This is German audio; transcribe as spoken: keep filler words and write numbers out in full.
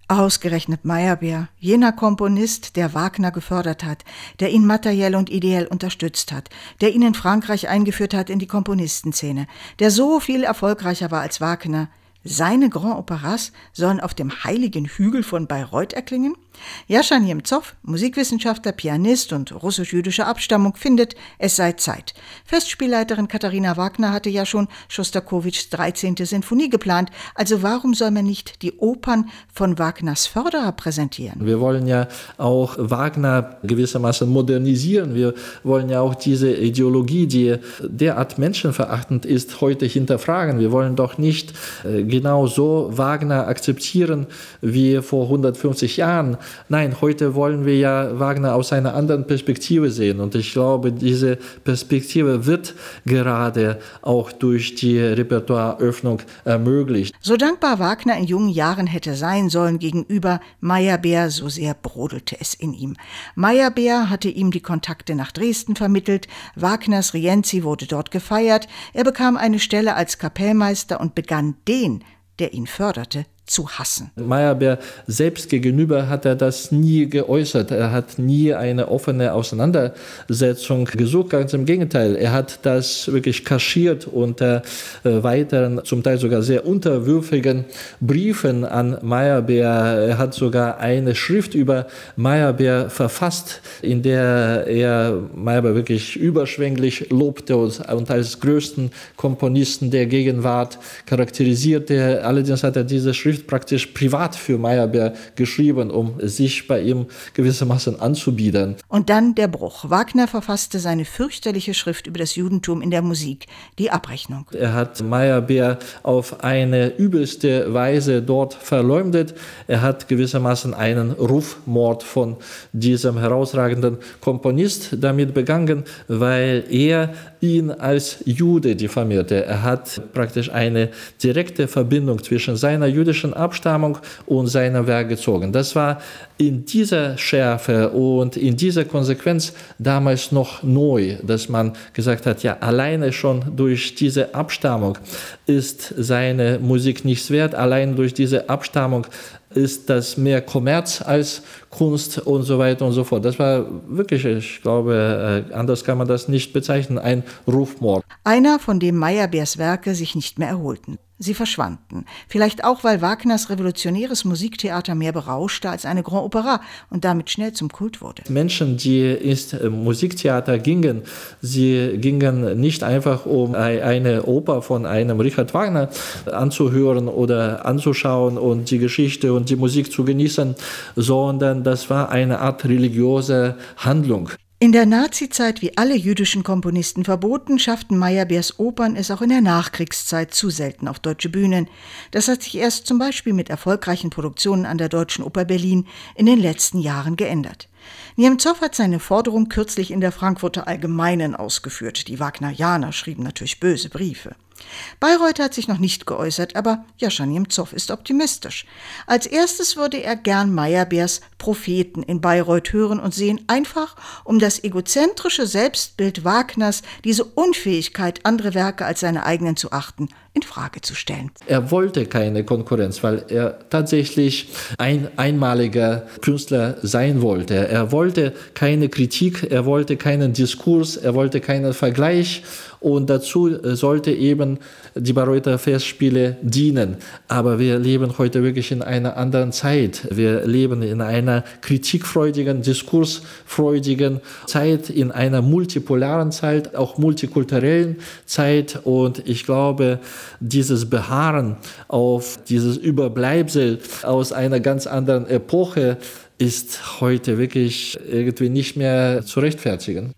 Ausgerechnet Meyerbeer, jener Komponist, der Wagner gefördert hat, der ihn materiell und ideell unterstützt hat, der ihn in Frankreich eingeführt hat in die Komponistenszene, der so viel erfolgreicher war als Wagner. Seine Grand Operas sollen auf dem heiligen Hügel von Bayreuth erklingen? Jascha Niemzow, Musikwissenschaftler, Pianist und russisch-jüdischer Abstammung, findet, es sei Zeit. Festspielleiterin Katharina Wagner hatte ja schon Schostakowitschs dreizehnte Sinfonie geplant, also warum soll man nicht die Opern von Wagners Förderer präsentieren? Wir wollen ja auch Wagner gewissermaßen modernisieren. Wir wollen ja auch diese Ideologie, die derart menschenverachtend ist, heute hinterfragen. Wir wollen doch nicht äh, genau so Wagner akzeptieren wie vor hundertfünfzig Jahren. Nein, heute wollen wir ja Wagner aus einer anderen Perspektive sehen. Und ich glaube, diese Perspektive wird gerade auch durch die Repertoireöffnung ermöglicht. So dankbar Wagner in jungen Jahren hätte sein sollen gegenüber Meyerbeer, so sehr brodelte es in ihm. Meyerbeer hatte ihm die Kontakte nach Dresden vermittelt, Wagners Rienzi wurde dort gefeiert, er bekam eine Stelle als Kapellmeister und begann den, der ihn förderte, zu hassen. Meyerbeer selbst gegenüber hat er das nie geäußert. Er hat nie eine offene Auseinandersetzung gesucht. Ganz im Gegenteil, er hat das wirklich kaschiert unter äh, weiteren, zum Teil sogar sehr unterwürfigen Briefen an Meyerbeer. Er hat sogar eine Schrift über Meyerbeer verfasst, in der er Meyerbeer wirklich überschwänglich lobte und, und als größten Komponisten der Gegenwart charakterisierte. Allerdings hat er diese Schrift praktisch privat für Meyerbeer geschrieben, um sich bei ihm gewissermaßen anzubiedern. Und dann der Bruch. Wagner verfasste seine fürchterliche Schrift über das Judentum in der Musik, die Abrechnung. Er hat Meyerbeer auf eine übelste Weise dort verleumdet. Er hat gewissermaßen einen Rufmord von diesem herausragenden Komponist damit begangen, weil er ihn als Jude diffamierte. Er hat praktisch eine direkte Verbindung zwischen seiner jüdischen Abstammung und seinem Werk gezogen. Das war in dieser Schärfe und in dieser Konsequenz damals noch neu, dass man gesagt hat, ja, alleine schon durch diese Abstammung ist seine Musik nichts wert, allein durch diese Abstammung ist das mehr Kommerz als Kunst und so weiter und so fort. Das war wirklich, ich glaube, anders kann man das nicht bezeichnen, ein Rufmord. Einer, von dem Meyerbeers Werke sich nicht mehr erholten. Sie verschwanden. Vielleicht auch, weil Wagners revolutionäres Musiktheater mehr berauschte als eine Grand Opera und damit schnell zum Kult wurde. Menschen, die ins Musiktheater gingen, sie gingen nicht einfach, um eine Oper von einem Richard Wagner anzuhören oder anzuschauen und die Geschichte und die Musik zu genießen, sondern das war eine Art religiöse Handlung. In der Nazizeit, wie alle jüdischen Komponisten verboten, schafften Meyerbeers Opern es auch in der Nachkriegszeit zu selten auf deutsche Bühnen. Das hat sich erst zum Beispiel mit erfolgreichen Produktionen an der Deutschen Oper Berlin in den letzten Jahren geändert. Niemzow hat seine Forderung kürzlich in der Frankfurter Allgemeinen ausgeführt. Die Wagnerianer schrieben natürlich böse Briefe. Bayreuth hat sich noch nicht geäußert, aber Jascha Niemzow ist optimistisch. Als erstes würde er gern Meyerbeers Propheten in Bayreuth hören und sehen, einfach um das egozentrische Selbstbild Wagners, diese Unfähigkeit, andere Werke als seine eigenen zu achten, in Frage zu stellen. Er wollte keine Konkurrenz, weil er tatsächlich ein einmaliger Künstler sein wollte. Er wollte keine Kritik, er wollte keinen Diskurs, er wollte keinen Vergleich. Und dazu sollte eben die Bayreuther Festspiele dienen. Aber wir leben heute wirklich in einer anderen Zeit. Wir leben in einer kritikfreudigen, diskursfreudigen Zeit, in einer multipolaren Zeit, auch multikulturellen Zeit. Und ich glaube, dieses Beharren auf dieses Überbleibsel aus einer ganz anderen Epoche ist heute wirklich irgendwie nicht mehr zu rechtfertigen.